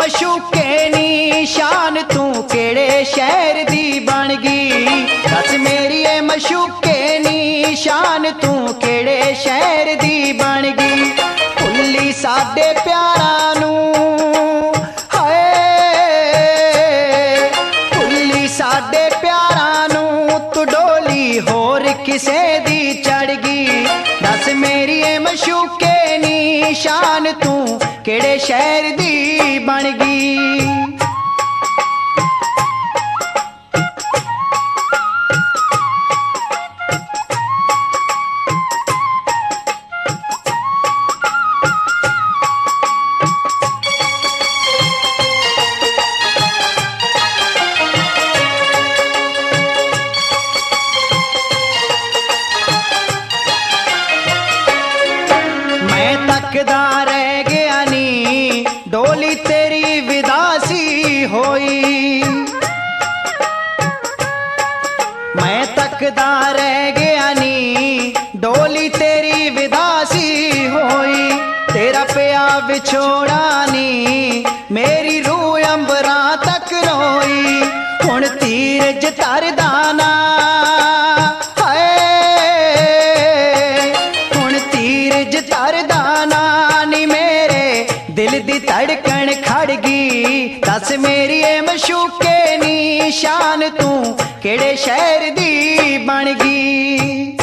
मशूके नी शान तू केड़े शहर दी बन गई। दस मेरी मशूके नी शान तू केड़े शहर दी बन गई। भुल्ली साडे प्यारा नू हाय, भुल्ली साडे प्यारा नू तू डोली होर किसे दी चढ़ गई। दस मेरी मशूके नी शान तू केड़े शहर दी बन गई। मैं तकदा रह गया नी डोली तेरी विदासी होई। मैं तकदा रह गया नी डोली तेरी विदासी होई। तेरा पिया विछोड़ा नी मेरी रूह अंबरा तक रोई। हुण धीरज धरदा ना हाय, हुण धीरज धरदा ना नी मेरे दिल दी धड़कन खड़ गई। दस मेरी मशूके नी शान तू केड़े शहर दी बन गई।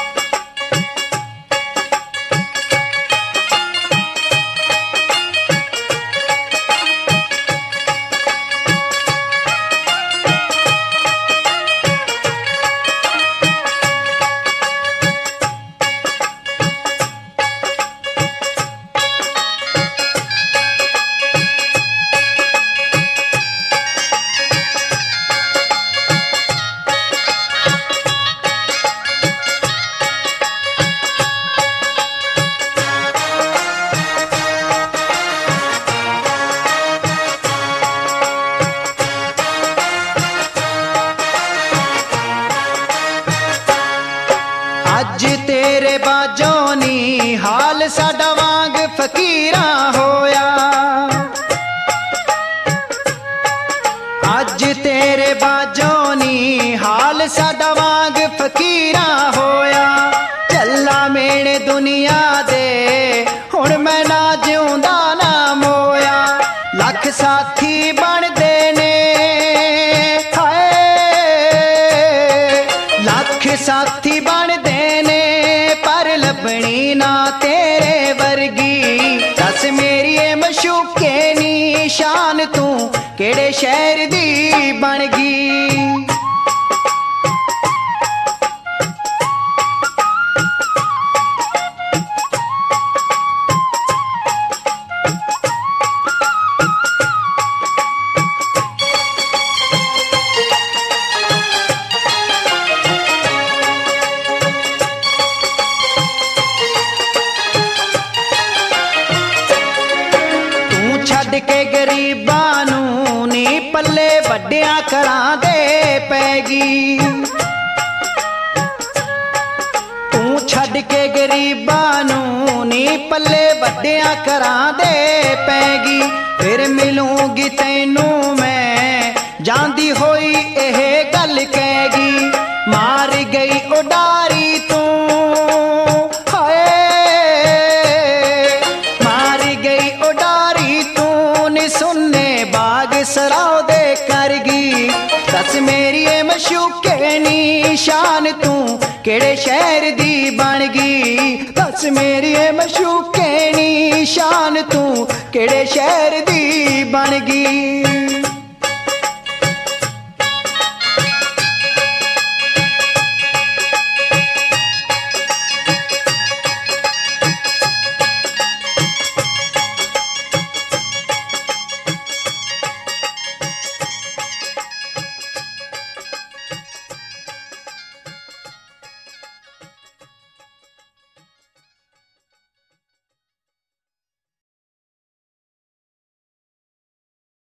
अज तेरे बाजों नी हाल साडा वांग फकीरा होया। अज तेरे बाजों नी हाल साडा वांग फकीरा होया। चला मेरे दुनिया दे हुण मैं ना जिउंदा ना मोया। लख साथी बनदे ने हाय, लख साथी बनदे ने पर लभनी ना तेरे वर्गी। दस मेरी मशूके नी शान तू केड़े शहर दी बन गई। छड़ के गरीबां नू नी पल्ले वड्डियां घरां दे पैगी। तू छड़ के गरीबां नू नी पल्ले वड्डियां घरां दे पैगी। फिर मिलूंगी तैनू मैं जांदी होई एह गल कहगी। मार गई उडारी तू हाय, मार गई उडारी तू नी सुनने बाग सराव दे करगी। दस मेरी मशूके नी शान तू केड़े शहर दी बन गई। दस मेरी मशूके नी शान तू केड़े शहर दी बन गई।